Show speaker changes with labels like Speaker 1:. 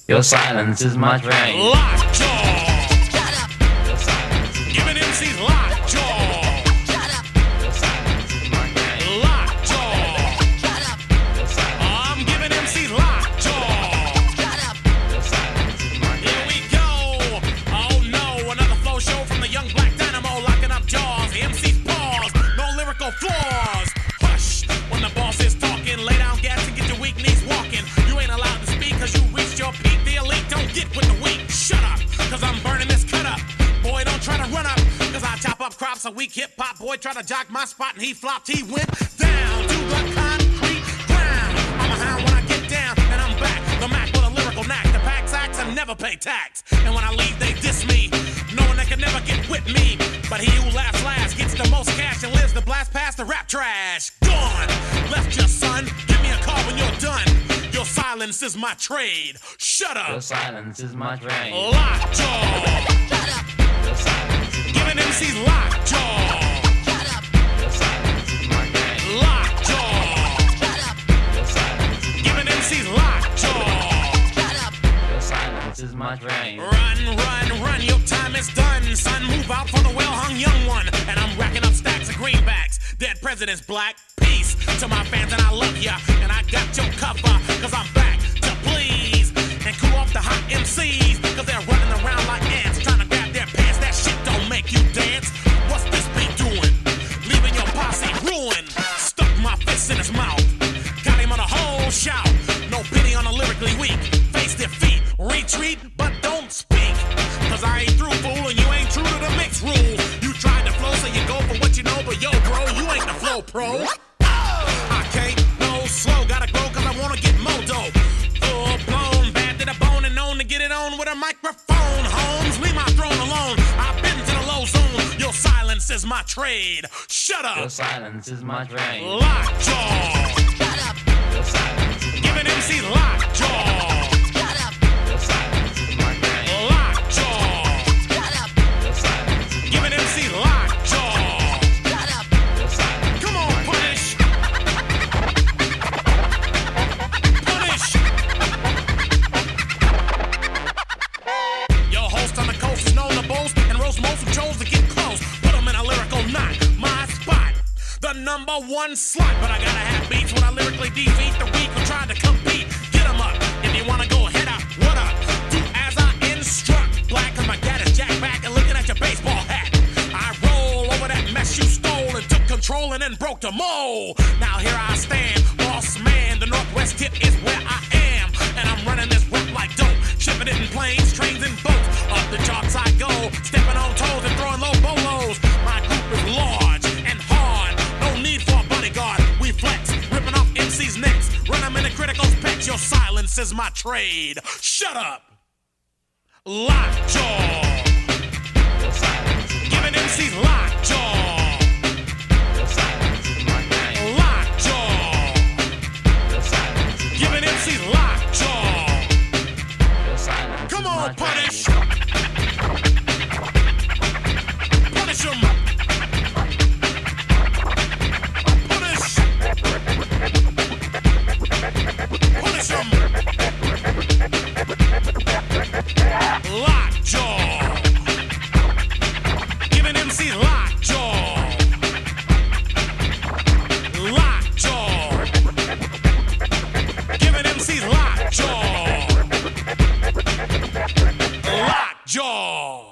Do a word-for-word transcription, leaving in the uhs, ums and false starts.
Speaker 1: Your silence is my train.
Speaker 2: Lockjaw. Giving M Cs lockjaw. Lockjaw. I'm giving M Cs lockjaw. Here we go. Oh no, another flow show from the young black dynamo, locking up jaws. The M Cs pause, no lyrical flaws. Hush, when the boss is talking, lay down gas and get your weak knees walking. You ain't allowed to speak cause you reached your peak. The elite don't get with the weak. Shut up, cause I'm burning this cut up. Boy, don't try to run up, cause I chop up crops. A weak hip hop boy tried to jock my spot and he flopped. He went down to the concrete ground. I'm a hound when I get down, and I'm back. The Mac with a lyrical knack. The pack sacks and never pay tax. And when I leave, they diss me, knowing they can never get with me. But he who laughs last gets the most cash and lives to blast past the rap trash. Gone, left your son. Give me a call when you're done. Your silence is my trade. Shut up.
Speaker 1: Your silence is my train.
Speaker 2: Lockjaw. Giving M Cs lockjaw. Lockjaw. Giving M Cs lockjaw.
Speaker 1: Your silence is my train.
Speaker 2: Run, run, run, your time is done. Son, move out for the well-hung young one. And I'm racking up stacks of greenbacks. Dead presidents, black. Peace to my fans and I love ya. And I got your cover, cause I'm back to please. And cool off the hot M Cs, cause they're running around like ants, trying to grab their pants. That shit don't make you dance. What's this beat doing? Leaving your posse ruined. Stuck my fist in his mouth. Got him on a whole shout. No pity on the lyrically weak. Face defeat, retreat, but don't speak. Cause I ain't through, fool, and you ain't true to the mix rules. You tried to flow, so you go for what you know, but yo, bro, you ain't the flow pro. I can't no slow, gotta grow cause I wanna get modo. Full blown, bad to the bone and known to get it on with a microphone. Holmes, leave my throne alone. I've been to the low zone. Your silence is my trade. Shut up.
Speaker 1: Your silence is my train.
Speaker 2: Lockjaw.
Speaker 1: Your silence is my
Speaker 2: Giving M C lockjaw.
Speaker 1: Your silence is my train.
Speaker 2: Lockjaw.
Speaker 1: Your silence is
Speaker 2: Giving M C lockjaw.
Speaker 1: your silence.
Speaker 2: Come on, punish. Punish. Your host on the coast is known to boast and roast most who chose to get close. Put them in a lyrical knot. My spot, the number one slot. But I gotta have beats when I lyrically defeat the weak who tried to compete. Get them up. If you wanna go head up, what up? Do as I instruct. Black cause my cat is jack back and looking at your baseball hat. I roll over that mess you stole and took control and then broke the mold. Now here I stand, boss man. The Northwest tip is where I am. And I'm running this rap like dope. Shipping it in planes, trains, and boats. Up the charts I go, stepping on toes and throwing low bolos. My group is large and hard. No need for a bodyguard. We flex, ripping off M C's necks. Run them in the critical specs. Your silence is my trade. Shut up. Lockjaw.
Speaker 1: Your silence is
Speaker 2: Giving M C's lockjaw.
Speaker 1: your silence is my train.
Speaker 2: Lockjaw.
Speaker 1: Your silence is
Speaker 2: Giving M C's lockjaw.
Speaker 1: your silence
Speaker 2: Come
Speaker 1: is my
Speaker 2: on, punish.
Speaker 1: train.
Speaker 2: Punish him. Punish. Punish him. Lockjaw. Giving M C lockjaw. Lockjaw. Giving M C lockjaw. Lockjaw.